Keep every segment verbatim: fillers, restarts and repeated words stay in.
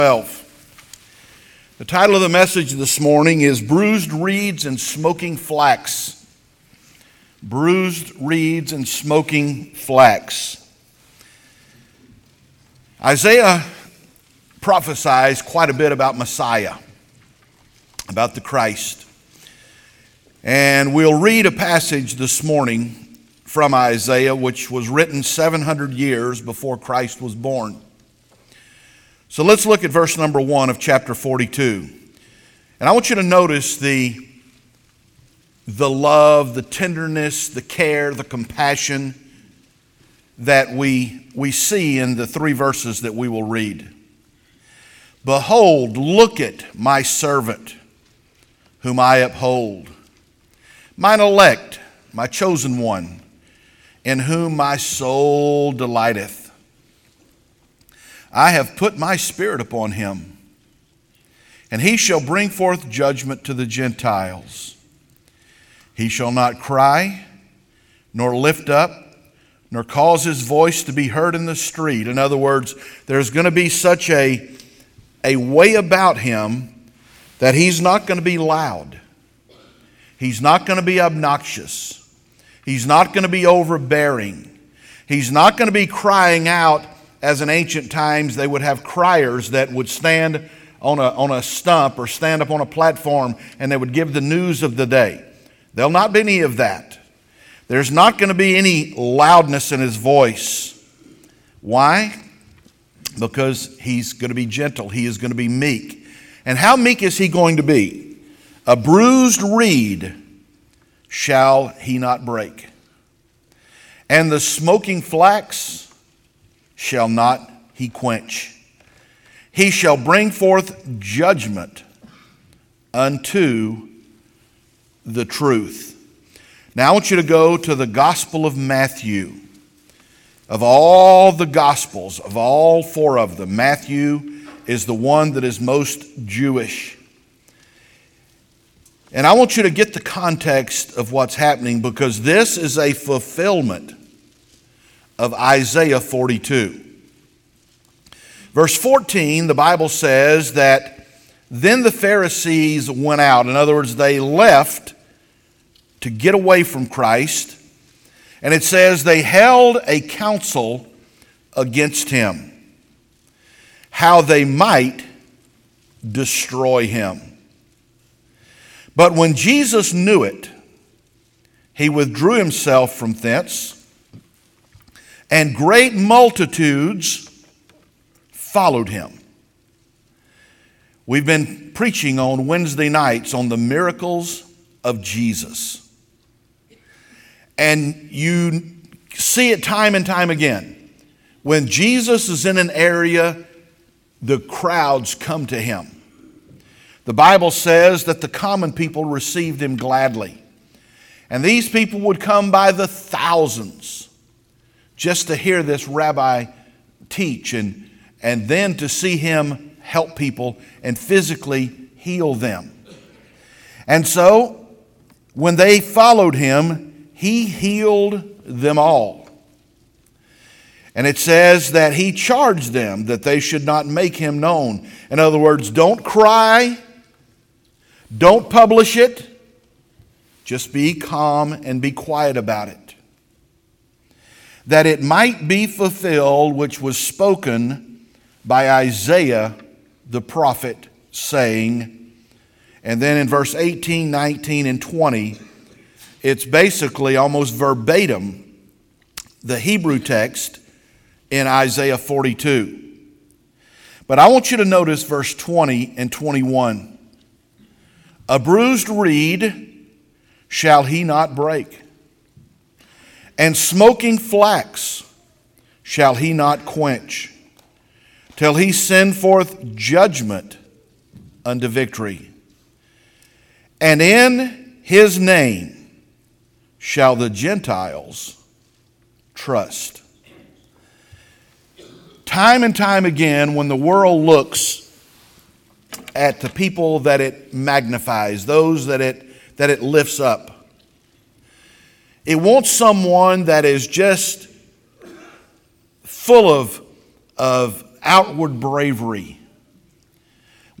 twelve. The title of the message this morning is Bruised Reeds and Smoking Flax. Bruised Reeds and Smoking Flax. Isaiah prophesies quite a bit about Messiah, about the Christ. And we'll read a passage this morning from Isaiah, which was written seven hundred years before Christ was born. So let's look at verse number one of chapter forty-two. And I want you to notice the, the love, the tenderness, the care, the compassion that we, we see in the three verses that we will read. Behold, look at my servant, whom I uphold, mine elect, my chosen one, in whom my soul delighteth. I have put my spirit upon him, and he shall bring forth judgment to the Gentiles. He shall not cry, nor lift up, nor cause his voice to be heard in the street. In other words, there's going to be such a, a way about him that he's not going to be loud. He's not going to be obnoxious. He's not going to be overbearing. He's not going to be crying out. As in ancient times, they would have criers that would stand on a, on a stump or stand up on a platform, and they would give the news of the day. There'll not be any of that. There's not going to be any loudness in his voice. Why? Because he's going to be gentle. He is going to be meek. And how meek is he going to be? A bruised reed shall he not break, and the smoking flax shall not he quench. He shall bring forth judgment unto the truth. Now I want you to go to the Gospel of Matthew. Of all the Gospels, of all four of them, Matthew is the one that is most Jewish. And I want you to get the context of what's happening, because this is a fulfillment of Isaiah forty-two. Verse fourteen, the Bible says that then the Pharisees went out. In other words, they left to get away from Christ. And it says they held a council against him, how they might destroy him. But when Jesus knew it, he withdrew himself from thence, and great multitudes followed him. We've been preaching on Wednesday nights on the miracles of Jesus. And you see it time and time again. When Jesus is in an area, the crowds come to him. The Bible says that the common people received him gladly. And these people would come by the thousands just to hear this rabbi teach, and, and then to see him help people and physically heal them. And so, when they followed him, he healed them all. And it says that he charged them that they should not make him known. In other words, don't cry, don't publish it, just be calm and be quiet about it, that it might be fulfilled which was spoken by Isaiah the prophet, saying. And then in verse eighteen, nineteen, and twenty, it's basically almost verbatim the Hebrew text in Isaiah forty-two. But I want you to notice verse twenty and twenty-one. A bruised reed shall he not break, and smoking flax shall he not quench, till he send forth judgment unto victory. And in his name shall the Gentiles trust. Time and time again, when the world looks at the people that it magnifies, those that it, that it lifts up, it wants someone that is just full of, of outward bravery,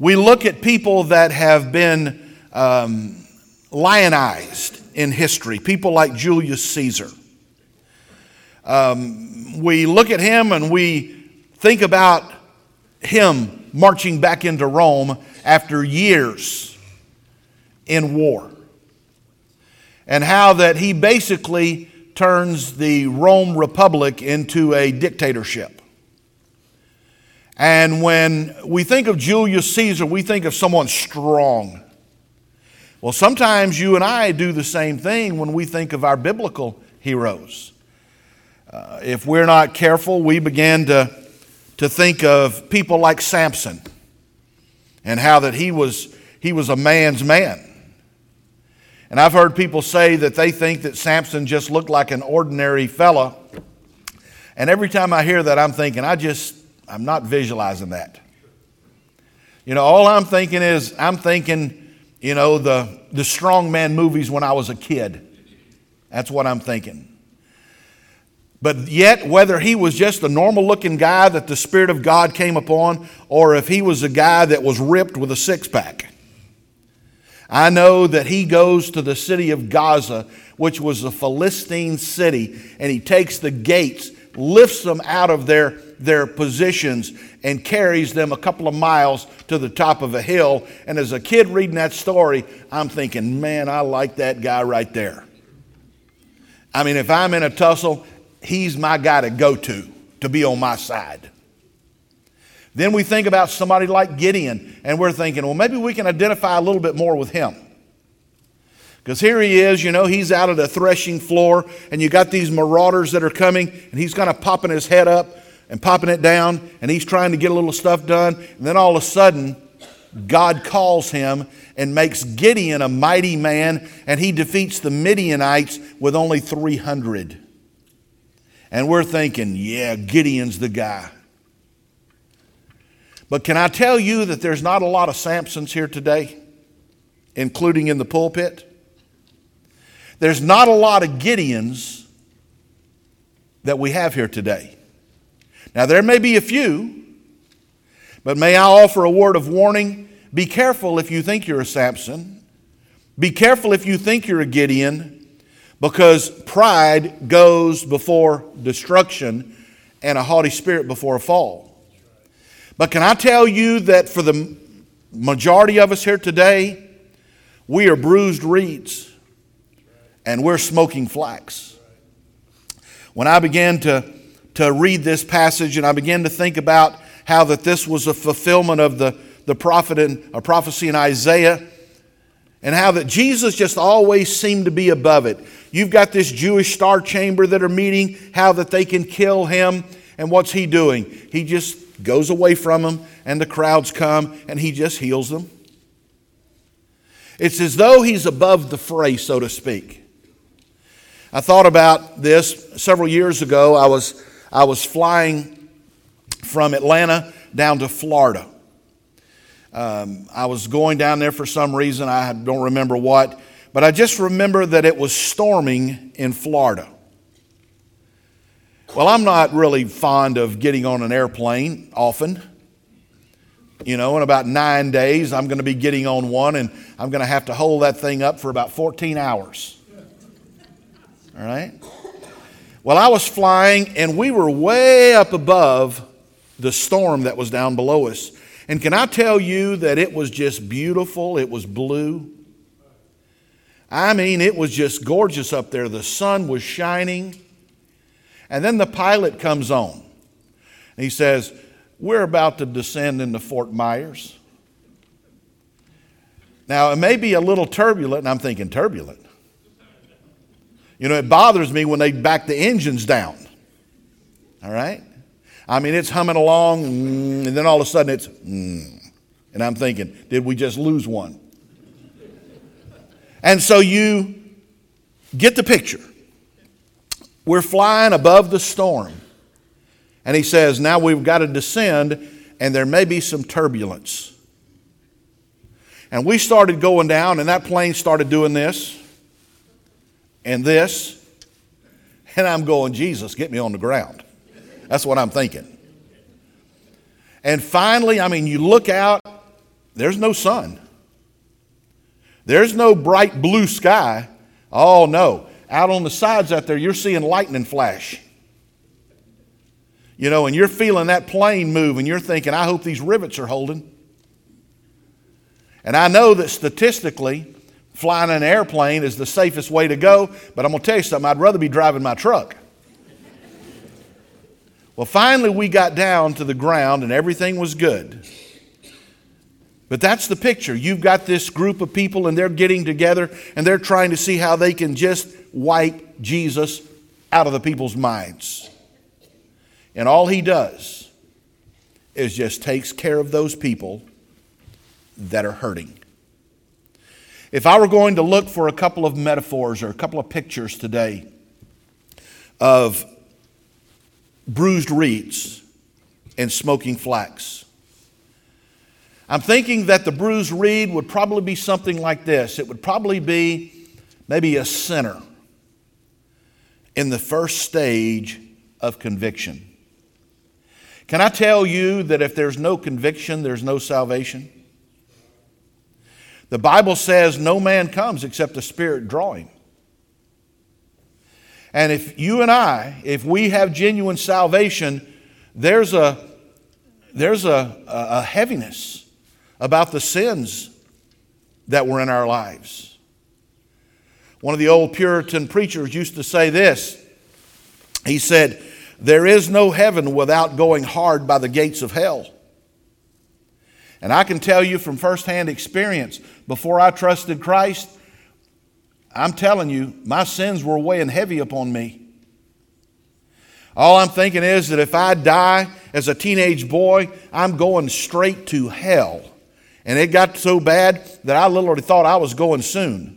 We look at people that have been um, lionized in history, people like Julius Caesar. Um, we look at him and we think about him marching back into Rome after years in war, and how that he basically turns the Rome Republic into a dictatorship. And when we think of Julius Caesar, we think of someone strong. Well, sometimes you and I do the same thing when we think of our biblical heroes. Uh, if we're not careful, we begin to, to think of people like Samson and how that he was, he was a man's man. And I've heard people say that they think that Samson just looked like an ordinary fella. And every time I hear that, I'm thinking, I just, I'm not visualizing that. You know, all I'm thinking is, I'm thinking, you know, the, the strongman movies when I was a kid. That's what I'm thinking. But yet, whether he was just a normal looking guy that the Spirit of God came upon, or if he was a guy that was ripped with a six pack, I know that he goes to the city of Gaza, which was a Philistine city, and he takes the gates, lifts them out of their, their positions, and carries them a couple of miles to the top of a hill. And as a kid reading that story, I'm thinking, man, I like that guy right there. I mean, if I'm in a tussle, he's my guy to go to, to be on my side. Then we think about somebody like Gideon, and we're thinking, well, maybe we can identify a little bit more with him. Because here he is, you know, he's out at the threshing floor, and you got these marauders that are coming, and he's kind of popping his head up and popping it down, and he's trying to get a little stuff done. And then all of a sudden, God calls him and makes Gideon a mighty man, and he defeats the Midianites with only three hundred. And we're thinking, yeah, Gideon's the guy. But can I tell you that there's not a lot of Samsons here today, including in the pulpit? There's not a lot of Gideons that we have here today. Now, there may be a few, but may I offer a word of warning? Be careful if you think you're a Samson. Be careful if you think you're a Gideon, because pride goes before destruction and a haughty spirit before a fall. But can I tell you that for the majority of us here today, we are bruised reeds and we're smoking flax. When I began to, to read this passage and I began to think about how that this was a fulfillment of the, the prophet and a prophecy in Isaiah, and how that Jesus just always seemed to be above it. You've got this Jewish star chamber that are meeting, how that they can kill him, and what's he doing? He just goes away from them, and the crowds come, and he just heals them. It's as though he's above the fray, so to speak. I thought about this several years ago. I was, I was flying from Atlanta down to Florida. Um, I was going down there for some reason. I don't remember what, but I just remember that it was storming in Florida. Well, I'm not really fond of getting on an airplane often. You know, in about nine days, I'm going to be getting on one, and I'm going to have to hold that thing up for about fourteen hours. All right? Well, I was flying, and we were way up above the storm that was down below us. And can I tell you that it was just beautiful? It was blue. I mean, it was just gorgeous up there. The sun was shining. And then the pilot comes on. And he says, we're about to descend into Fort Myers. Now, it may be a little turbulent, and I'm thinking, turbulent? You know, it bothers me when they back the engines down. All right? I mean, it's humming along, and then all of a sudden it's, mm, and I'm thinking, did we just lose one? And so you get the picture. We're flying above the storm. And he says, now we've got to descend, and there may be some turbulence. And we started going down, and that plane started doing this and this. And I'm going, Jesus, get me on the ground. That's what I'm thinking. And finally, I mean, you look out, there's no sun. There's no bright blue sky. Oh, no. Out on the sides out there, you're seeing lightning flash. You know, and you're feeling that plane move, and you're thinking, I hope these rivets are holding. And I know that statistically, flying an airplane is the safest way to go, but I'm going to tell you something, I'd rather be driving my truck. Well, finally we got down to the ground and everything was good. But that's the picture. You've got this group of people and they're getting together and they're trying to see how they can just wipe Jesus out of the people's minds. And all he does is just takes care of those people that are hurting. If I were going to look for a couple of metaphors or a couple of pictures today of bruised reeds and smoking flax, I'm thinking that the bruised reed would probably be something like this. It would probably be maybe a sinner in the first stage of conviction. Can I tell you that if there's no conviction, there's no salvation? The Bible says no man comes except the Spirit draw him. And if you and I, if we have genuine salvation, there's a, there's a, a heaviness about the sins that were in our lives. One of the old Puritan preachers used to say this. He said, there is no heaven without going hard by the gates of hell. And I can tell you from firsthand experience, before I trusted Christ, I'm telling you, my sins were weighing heavy upon me. All I'm thinking is that if I die as a teenage boy, I'm going straight to hell. And it got so bad that I literally thought I was going soon.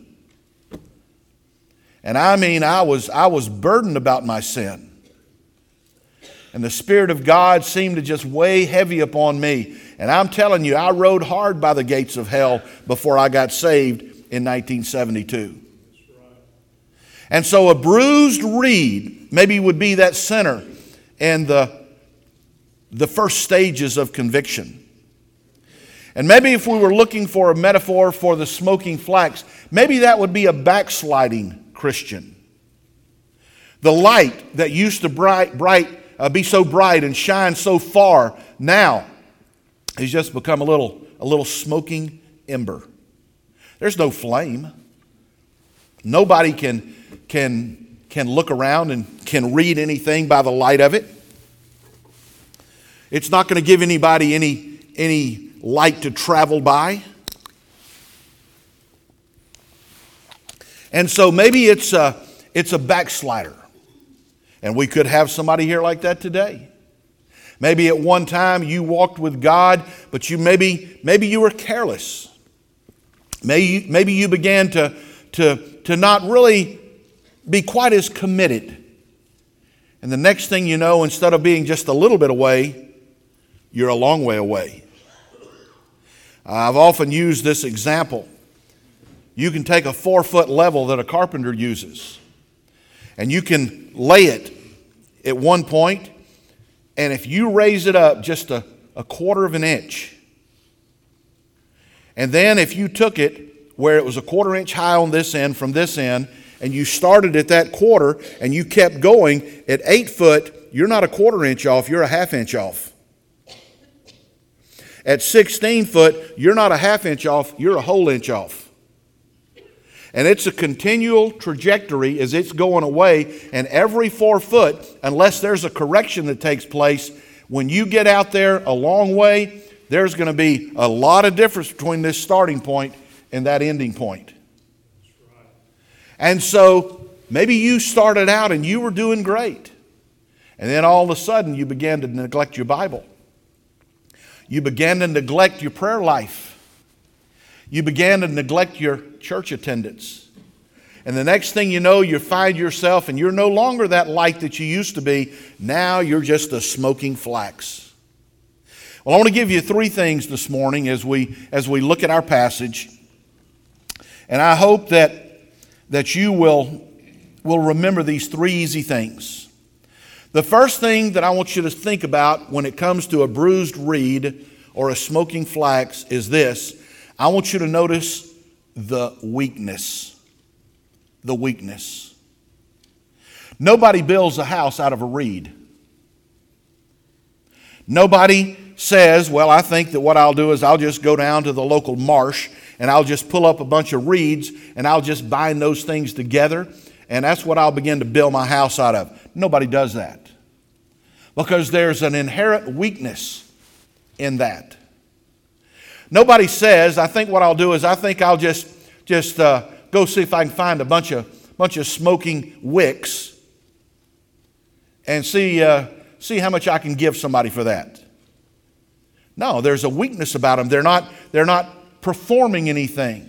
And I mean, I was, I was burdened about my sin. And the Spirit of God seemed to just weigh heavy upon me. And I'm telling you, I rode hard by the gates of hell before I got saved in nineteen seventy-two. And so a bruised reed maybe would be that sinner in the, the first stages of conviction. And maybe if we were looking for a metaphor for the smoking flax, maybe that would be a backsliding Christian. The light that used to bright, bright, uh, be so bright and shine so far now has just become a little, a little smoking ember. There's no flame. Nobody can, can, can look around and can read anything by the light of it. It's not going to give anybody any, any light to travel by. And so maybe it's a, it's a backslider. And we could have somebody here like that today. Maybe at one time you walked with God, but you maybe, maybe you were careless. Maybe, maybe you began to, to, to not really be quite as committed. And the next thing you know, instead of being just a little bit away, you're a long way away. I've often used this example. You can take a four-foot level that a carpenter uses, and you can lay it at one point, and if you raise it up just a, a quarter of an inch, and then if you took it where it was a quarter inch high on this end from this end, and you started at that quarter, and you kept going, at eight foot, you're not a quarter inch off, you're a half inch off. At sixteen foot, you're not a half inch off, you're a whole inch off. And it's a continual trajectory as it's going away, and every four foot, unless there's a correction that takes place, when you get out there a long way, there's going to be a lot of difference between this starting point and that ending point. And so maybe you started out and you were doing great, and then all of a sudden you began to neglect your Bible. You began to neglect your prayer life. You began to neglect your church attendance. And the next thing you know, you find yourself, and you're no longer that light that you used to be. Now you're just a smoking flax. Well, I want to give you three things this morning as we, as we look at our passage. And I hope that, that you will, will remember these three easy things. The first thing that I want you to think about when it comes to a bruised reed or a smoking flax is this. I want you to notice the weakness. The weakness. Nobody builds a house out of a reed. Nobody says, well, I think that what I'll do is I'll just go down to the local marsh and I'll just pull up a bunch of reeds and I'll just bind those things together and that's what I'll begin to build my house out of. Nobody does that. Because there's an inherent weakness in that. Nobody says, I think what I'll do is I think I'll just, just uh, go see if I can find a bunch of, bunch of smoking wicks and see, uh, see how much I can give somebody for that. No, there's a weakness about them. They're not, they're not performing anything.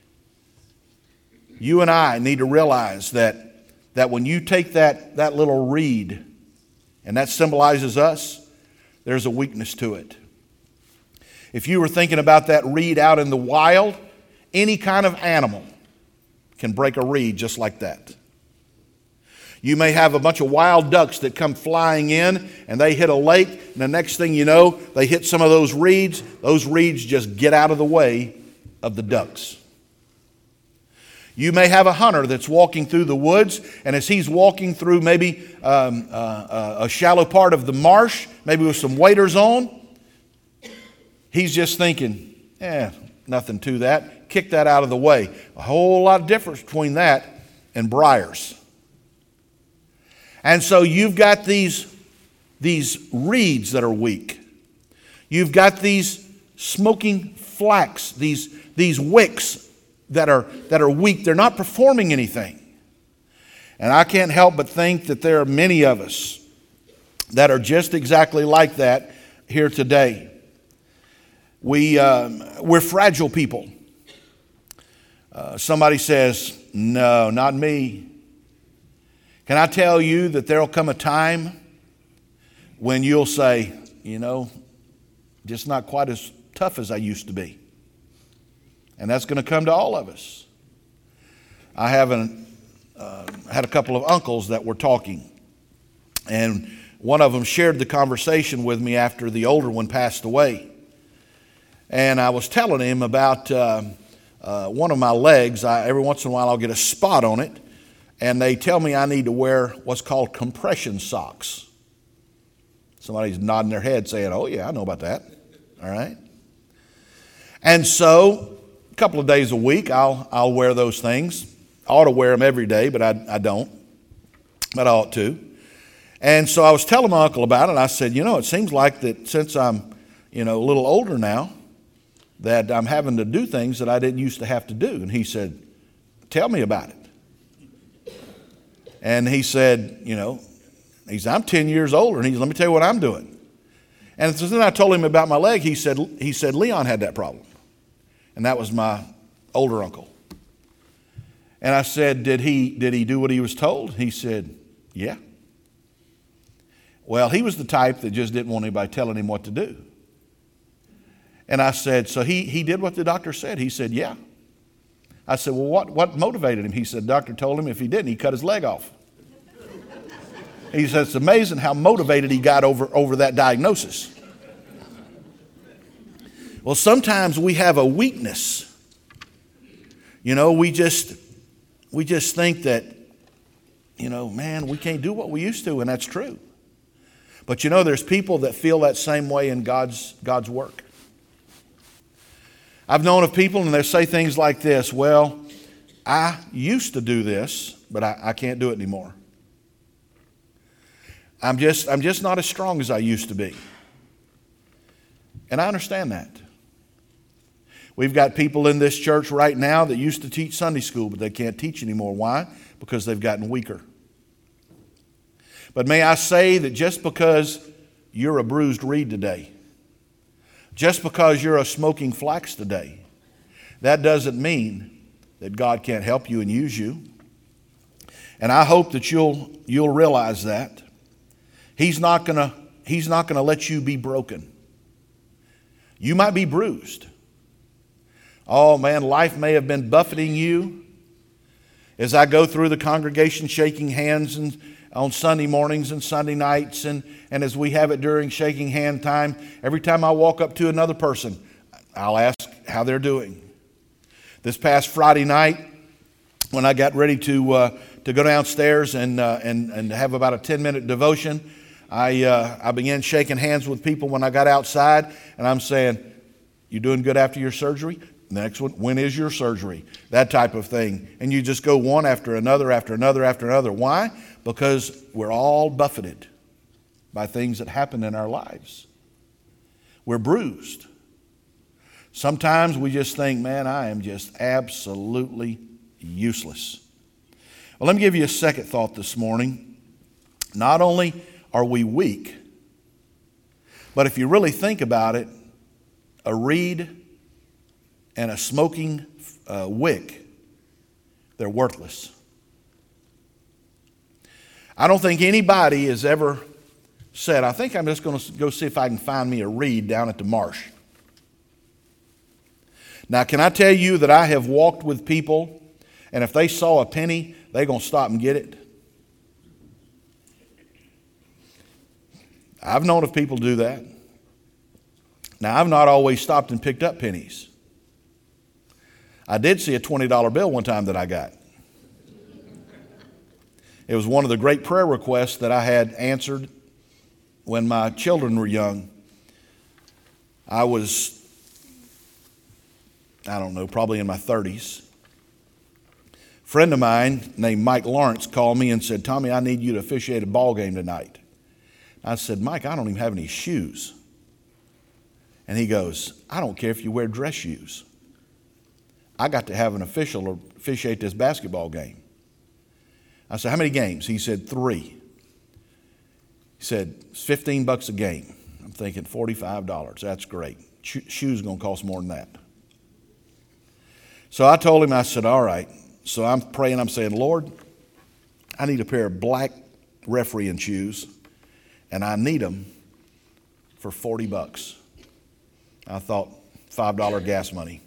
You and I need to realize that, that when you take that, that little reed, and that symbolizes us, there's a weakness to it. If you were thinking about that reed out in the wild, any kind of animal can break a reed just like that. You may have a bunch of wild ducks that come flying in and they hit a lake, and the next thing you know, they hit some of those reeds. Those reeds just get out of the way of the ducks. You may have a hunter that's walking through the woods, and as he's walking through maybe um, uh, a shallow part of the marsh, maybe with some waders on, he's just thinking, eh, nothing to that. Kick that out of the way. A whole lot of difference between that and briars. And so you've got these, these reeds that are weak. You've got these smoking flax, these, these wicks that are, that are weak. They're not performing anything. And I can't help but think that there are many of us that are just exactly like that here today. We, um, we're fragile people. Uh, somebody says, no, not me. Can I tell you that there will come a time when you'll say, you know, just not quite as tough as I used to be. And that's going to come to all of us. I haven't uh, had a couple of uncles that were talking. And one of them shared the conversation with me after the older one passed away. And I was telling him about uh, uh, one of my legs. I, every once in a while I'll get a spot on it. And they tell me I need to wear what's called compression socks. Somebody's nodding their head saying, oh yeah, I know about that. All right. And so a couple of days a week I'll, I'll wear those things. I ought to wear them every day, but I, I don't. But I ought to. And so I was telling my uncle about it, and I said, you know, it seems like that since I'm, you know, a little older now, that I'm having to do things that I didn't used to have to do. And he said, tell me about it. And he said, you know, he said, I'm ten years older. And he said, let me tell you what I'm doing. And so then I told him about my leg. He said, he said, Leon had that problem. And that was my older uncle. And I said, did he, did he do what he was told? He said, yeah. Well, he was the type that just didn't want anybody telling him what to do. And I said, so he, he did what the doctor said? He said, yeah. I said, well, what, what motivated him? He said, the doctor told him if he didn't, he'd cut his leg off. He said, it's amazing how motivated he got over, over that diagnosis. Well, sometimes we have a weakness. You know, we just, we just think that, you know, man, we can't do what we used to, and that's true. But you know, there's people that feel that same way in God's, God's work. I've known of people and they say things like this, well, I used to do this, but I, I can't do it anymore. I'm just, I'm just not as strong as I used to be. And I understand that. We've got people in this church right now that used to teach Sunday school, but they can't teach anymore. Why? Because they've gotten weaker. But may I say that just because you're a bruised reed today, just because you're a smoking flax today, that doesn't mean that God can't help you and use you. And I hope that you'll you'll realize that. He's not gonna He's not gonna let you be broken. You might be bruised. Oh man, life may have been buffeting you. As I go through the congregation shaking hands and, on Sunday mornings and Sunday nights, and, and as we have it during shaking hand time, every time I walk up to another person, I'll ask how they're doing. This past Friday night, when I got ready to uh, to go downstairs and uh, and and have about a ten minute devotion, I uh, I began shaking hands with people when I got outside, and I'm saying, "You doing good after your surgery?" Next one, when is your surgery? That type of thing. And you just go one after another, after another, after another. Why? Because we're all buffeted by things that happen in our lives. We're bruised. Sometimes we just think, man, I am just absolutely useless. Well, let me give you a second thought this morning. Not only are we weak, but if you really think about it, a reed and a smoking uh, wick, they're worthless. I don't think anybody has ever said, I think I'm just going to go see if I can find me a reed down at the marsh. Now, can I tell you that I have walked with people, and if they saw a penny, they're going to stop and get it? I've known of people do that. Now, I've not always stopped and picked up pennies. I did see a twenty dollar bill one time that I got. It was one of the great prayer requests that I had answered when my children were young. I was, I don't know, probably in my thirties. A friend of mine named Mike Lawrence called me and said, Tommy, I need you to officiate a ball game tonight. I said, Mike, I don't even have any shoes. And he goes, I don't care if you wear dress shoes. I got to have an official officiate this basketball game. I said, how many games? He said, three. He said, it's fifteen bucks a game. I'm thinking forty-five dollars. That's great. Shoes are going to cost more than that. So I told him, I said, all right. So I'm praying, I'm saying, Lord, I need a pair of black refereeing shoes, and I need them for forty bucks. I thought, five dollar gas money.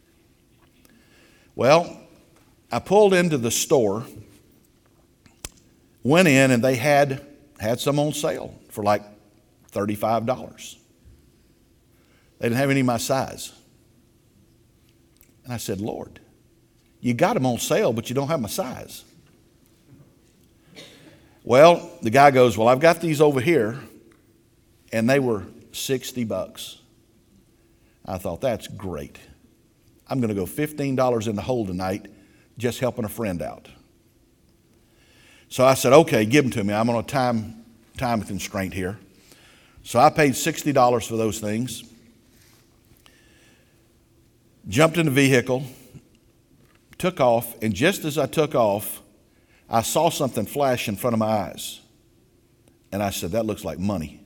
Well, I pulled into the store, went in, and they had, had some on sale for like thirty-five dollars. They didn't have any of my size. And I said, Lord, you got them on sale, but you don't have my size. Well, the guy goes, well, I've got these over here, and they were sixty bucks. I thought, that's great. I'm going to go fifteen dollars in the hole tonight just helping a friend out. So I said, okay, give them to me. I'm on a time, time constraint here. So I paid sixty dollars for those things. Jumped in the vehicle, took off, and just as I took off, I saw something flash in front of my eyes. And I said, that looks like money.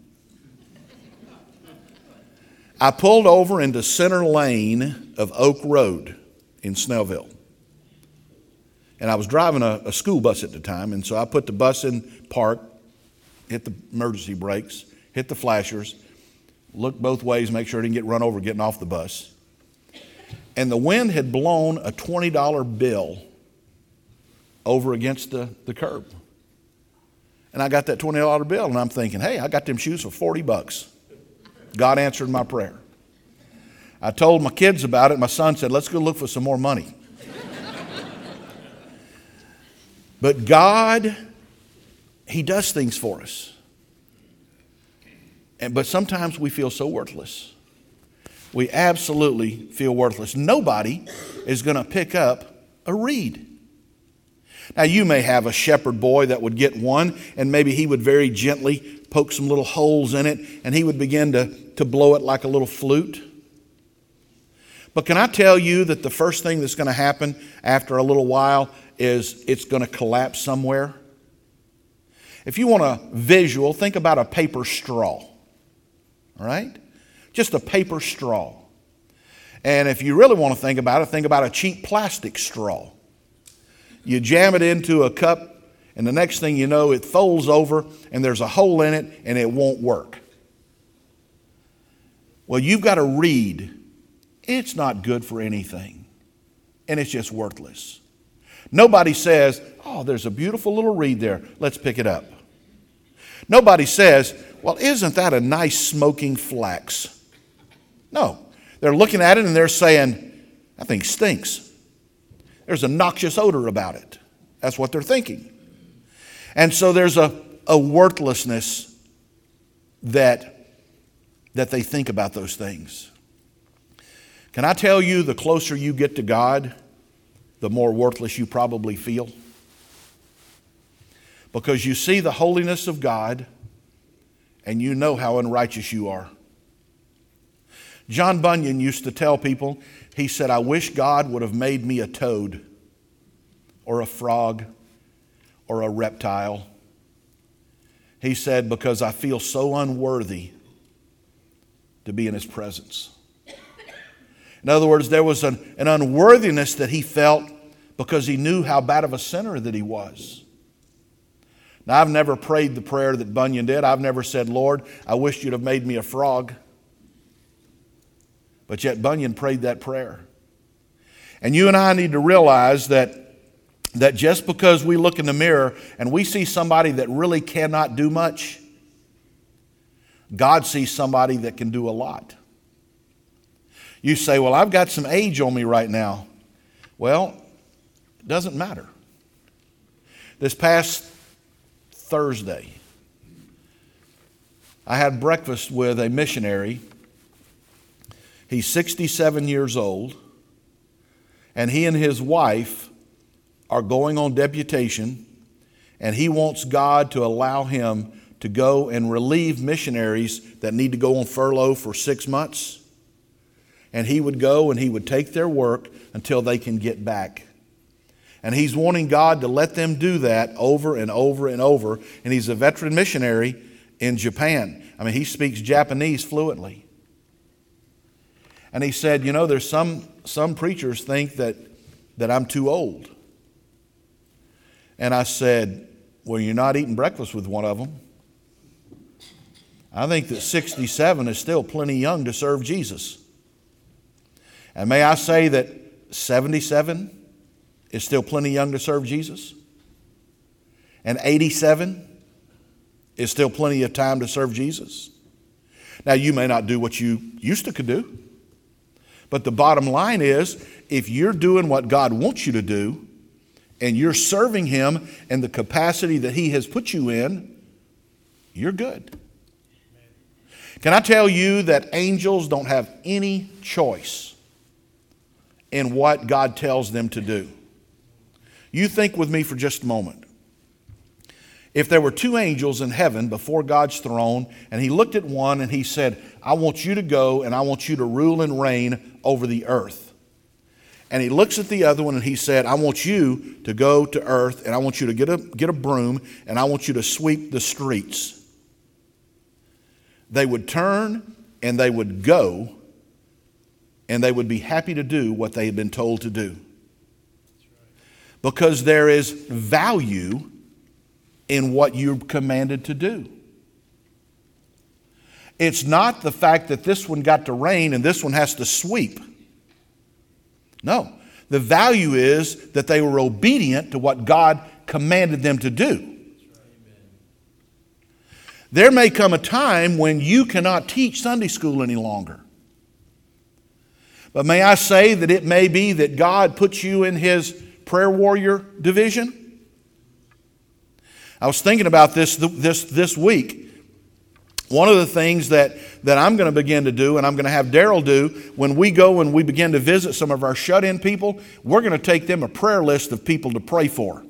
I pulled over into center lane of Oak Road in Snellville. And I was driving a, a school bus at the time, and so I put the bus in park, hit the emergency brakes, hit the flashers, looked both ways, make sure I didn't get run over getting off the bus. And the wind had blown a twenty dollar bill over against the, the curb. And I got that twenty dollar bill, and I'm thinking, hey, I got them shoes for forty bucks. God answered my prayer. I told my kids about it. My son said, let's go look for some more money. But God, He does things for us. And, but sometimes we feel so worthless. We absolutely feel worthless. Nobody is going to pick up a reed. Now, you may have a shepherd boy that would get one, and maybe he would very gently poke some little holes in it, and he would begin to, to blow it like a little flute. But can I tell you that the first thing that's going to happen after a little while is it's going to collapse somewhere? If you want a visual, think about a paper straw. All right? Just a paper straw. And if you really want to think about it, think about a cheap plastic straw. You jam it into a cup, and the next thing you know, it folds over, and there's a hole in it, and it won't work. Well, you've got a reed. It's not good for anything, and it's just worthless. Nobody says, oh, there's a beautiful little reed there. Let's pick it up. Nobody says, well, isn't that a nice smoking flax? No. They're looking at it and they're saying, that thing stinks. There's a noxious odor about it. That's what they're thinking. And so there's a, a worthlessness that, that they think about those things. Can I tell you, the closer you get to God, the more worthless you probably feel? Because you see the holiness of God and you know how unrighteous you are. John Bunyan used to tell people, he said, I wish God would have made me a toad or a frog or a reptile. He said, because I feel so unworthy to be in his presence. In other words, there was an, an unworthiness that he felt because he knew how bad of a sinner that he was. Now, I've never prayed the prayer that Bunyan did. I've never said, Lord, I wish you'd have made me a frog. But yet Bunyan prayed that prayer. And you and I need to realize that, that just because we look in the mirror and we see somebody that really cannot do much, God sees somebody that can do a lot. You say, well, I've got some age on me right now. Well, it doesn't matter. This past Thursday, I had breakfast with a missionary. He's sixty-seven years old, and he and his wife are going on deputation, and he wants God to allow him to go and relieve missionaries that need to go on furlough for six months. And he would go and he would take their work until they can get back. And he's wanting God to let them do that over and over and over. And he's a veteran missionary in Japan. I mean, he speaks Japanese fluently. And he said, you know, there's some, some preachers think that, that I'm too old. And I said, well, you're not eating breakfast with one of them. I think that sixty-seven is still plenty young to serve Jesus. And may I say that seventy-seven is still plenty young to serve Jesus? And eighty-seven is still plenty of time to serve Jesus? Now, you may not do what you used to could do. But the bottom line is, if you're doing what God wants you to do, and you're serving Him in the capacity that He has put you in, you're good. Can I tell you that angels don't have any choice in what God tells them to do? You think with me for just a moment. If there were two angels in heaven before God's throne, and He looked at one and He said, I want you to go and I want you to rule and reign over the earth. And He looks at the other one and He said, I want you to go to earth and I want you to get a, get a broom and I want you to sweep the streets. They would turn and they would go and they would be happy to do what they had been told to do. Because there is value in what you're commanded to do. It's not the fact that this one got to reign and this one has to sweep. No. The value is that they were obedient to what God commanded them to do. There may come a time when you cannot teach Sunday school any longer. But may I say that it may be that God puts you in His prayer warrior division? I was thinking about this this this week. One of the things that, that I'm going to begin to do, and I'm going to have Daryl do, when we go and we begin to visit some of our shut-in people, we're going to take them a prayer list of people to pray for.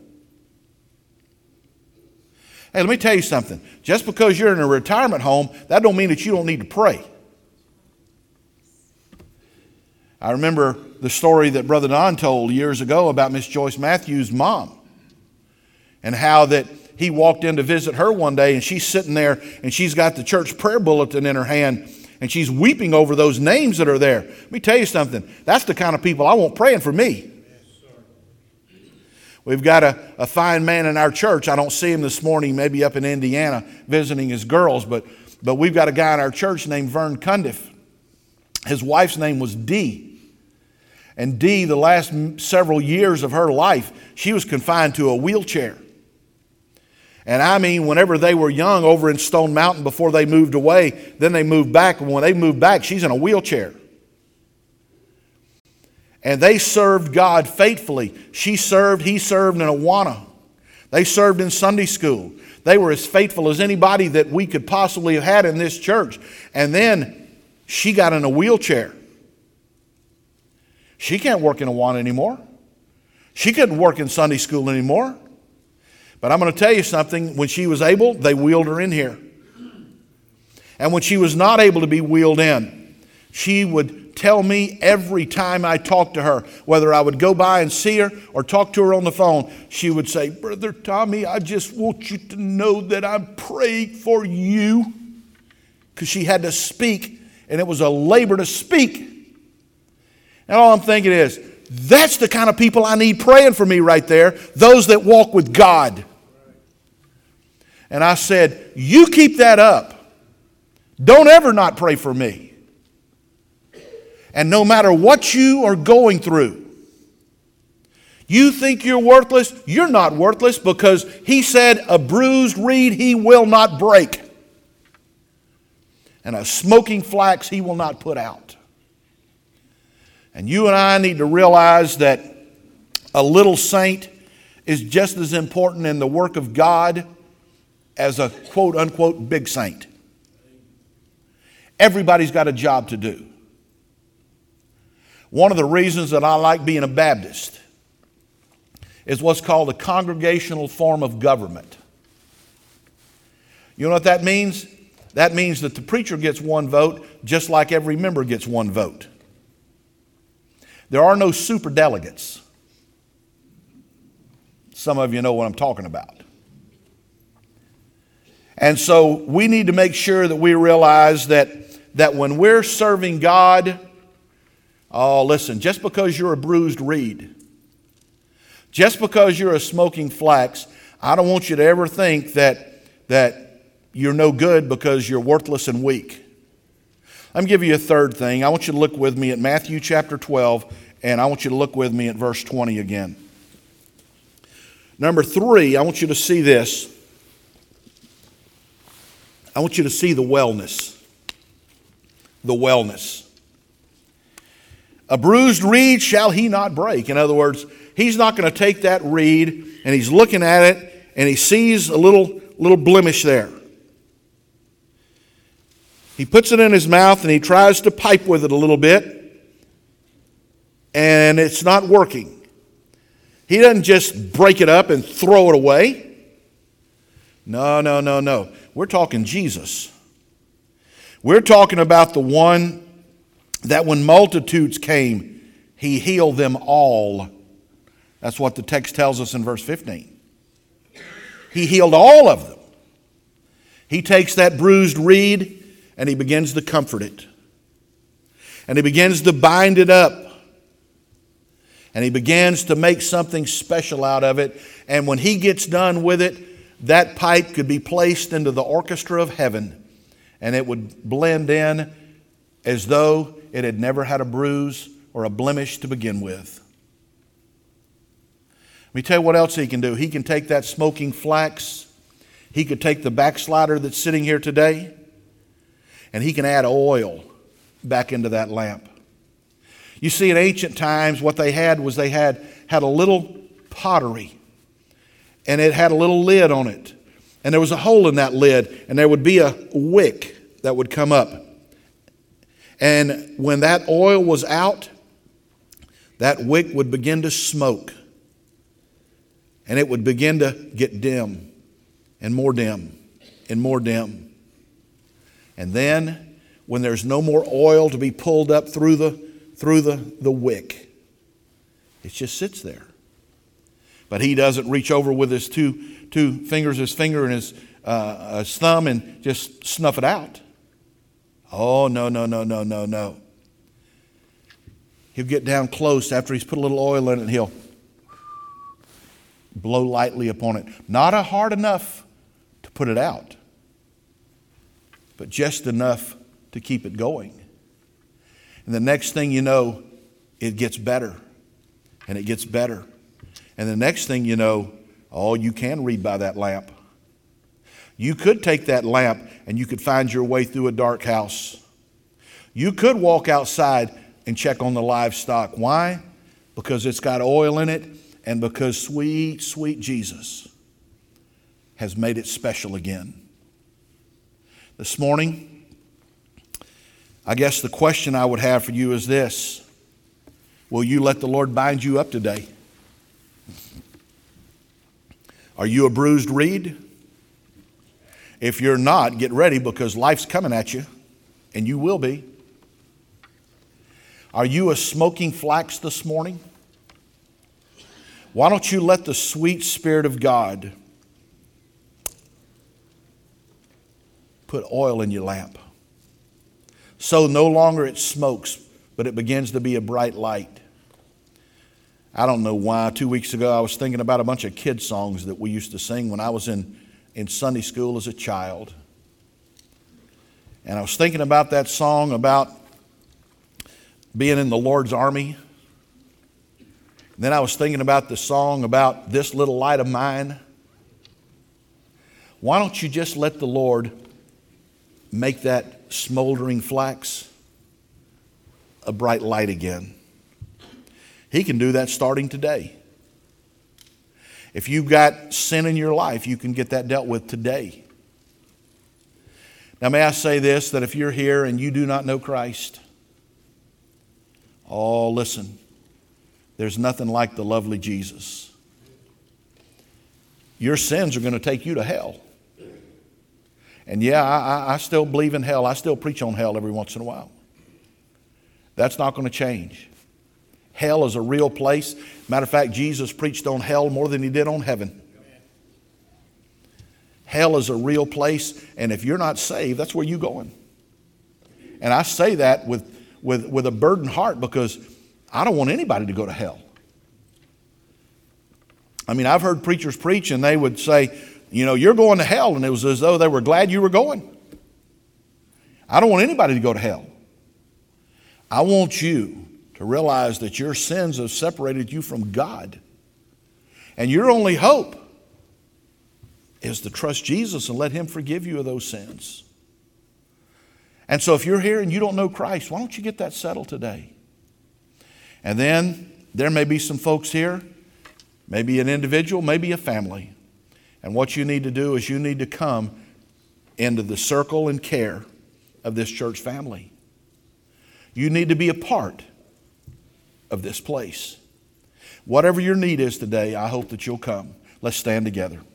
Hey, let me tell you something. Just because you're in a retirement home, that don't mean that you don't need to pray. I remember the story that Brother Don told years ago about Miss Joyce Matthews' mom, and how that he walked in to visit her one day, and she's sitting there, and she's got the church prayer bulletin in her hand, and she's weeping over those names that are there. Let me tell you something. That's the kind of people I want praying for me. We've got a, a fine man in our church. I don't see him this morning, maybe up in Indiana visiting his girls, but, but we've got a guy in our church named Vern Cundiff. His wife's name was Dee. And Dee, the last several years of her life, she was confined to a wheelchair. And I mean, whenever they were young over in Stone Mountain before they moved away, then they moved back. And when they moved back, she's in a wheelchair. And they served God faithfully. She served, he served in Awana. They served in Sunday school. They were as faithful as anybody that we could possibly have had in this church. And then she got in a wheelchair. She can't work in Awana anymore. She couldn't work in Sunday school anymore. But I'm going to tell you something. When she was able, they wheeled her in here. And when she was not able to be wheeled in, she would tell me every time I talked to her, whether I would go by and see her or talk to her on the phone, she would say, "Brother Tommy, I just want you to know that I'm praying for you." Because she had to speak, and it was a labor to speak. And all I'm thinking is, that's the kind of people I need praying for me right there, those that walk with God. And I said, you keep that up. Don't ever not pray for me. And no matter what you are going through, you think you're worthless, you're not worthless, because he said, a bruised reed he will not break, and a smoking flax he will not put out. And you and I need to realize that a little saint is just as important in the work of God as a quote unquote big saint. Everybody's got a job to do. One of the reasons that I like being a Baptist is what's called a congregational form of government. You know what that means? That means that the preacher gets one vote just like every member gets one vote. There are no super delegates. Some of you know what I'm talking about. And so we need to make sure that we realize that, that when we're serving God, oh, listen, just because you're a bruised reed, just because you're a smoking flax, I don't want you to ever think that, that you're no good because you're worthless and weak. Let me give you a third thing. I want you to look with me at Matthew chapter twelve, and I want you to look with me at verse twenty again. Number three, I want you to see this. I want you to see the wellness. The wellness. A bruised reed shall he not break. In other words, he's not going to take that reed and he's looking at it and he sees a little, little blemish there. He puts it in his mouth and he tries to pipe with it a little bit, and it's not working. He doesn't just break it up and throw it away. No, no, no, no. We're talking Jesus. We're talking about the one that when multitudes came, he healed them all. That's what the text tells us in verse fifteen. He healed all of them. He takes that bruised reed and he begins to comfort it. And he begins to bind it up. And he begins to make something special out of it. And when he gets done with it, that pipe could be placed into the orchestra of heaven. And it would blend in as though it had never had a bruise or a blemish to begin with. Let me tell you what else he can do. He can take that smoking flax. He could take the backslider that's sitting here today, and he can add oil back into that lamp. You see, in ancient times, what they had was they had, had a little pottery, and it had a little lid on it. And there was a hole in that lid, and there would be a wick that would come up. And when that oil was out, that wick would begin to smoke. And it would begin to get dim and more dim and more dim. And then when there's no more oil to be pulled up through the, through the, the wick, it just sits there. But he doesn't reach over with his two, two fingers, his finger and his, uh, his thumb, and just snuff it out. Oh, no, no, no, no, no, no. He'll get down close after he's put a little oil in it, and he'll blow lightly upon it. Not a hard enough to put it out, but just enough to keep it going. And the next thing you know, it gets better and it gets better. And the next thing you know, oh, you can read by that lamp. You could take that lamp and you could find your way through a dark house. You could walk outside and check on the livestock. Why? Because it's got oil in it and because sweet, sweet Jesus has made it special again. This morning, I guess the question I would have for you is this: will you let the Lord bind you up today? Are you a bruised reed? If you're not, get ready, because life's coming at you, and you will be. Are you a smoking flax this morning? Why don't you let the sweet Spirit of God put oil in your lamp, so no longer it smokes, but it begins to be a bright light? I don't know why. Two weeks ago, I was thinking about a bunch of kid songs that we used to sing when I was in, in Sunday school as a child. And I was thinking about that song about being in the Lord's army. And then I was thinking about the song about this little light of mine. Why don't you just let the Lord make that smoldering flax a bright light again? He can do that starting today. If you've got sin in your life, you can get that dealt with today. Now, may I say this, that if you're here and you do not know Christ, oh, listen, there's nothing like the lovely Jesus. Your sins are going to take you to hell. And yeah, I, I still believe in hell. I still preach on hell every once in a while. That's not going to change. Hell is a real place. Matter of fact, Jesus preached on hell more than he did on heaven. Hell is a real place, and if you're not saved, that's where you're going. And I say that with, with, with a burdened heart, because I don't want anybody to go to hell. I mean, I've heard preachers preach, and they would say, you know, you're going to hell, and it was as though they were glad you were going. I don't want anybody to go to hell. I want you to realize that your sins have separated you from God. And your only hope is to trust Jesus and let him forgive you of those sins. And so if you're here and you don't know Christ, why don't you get that settled today? And then there may be some folks here, maybe an individual, maybe a family. And what you need to do is you need to come into the circle and care of this church family. You need to be a part of this place. Whatever your need is today, I hope that you'll come. Let's stand together.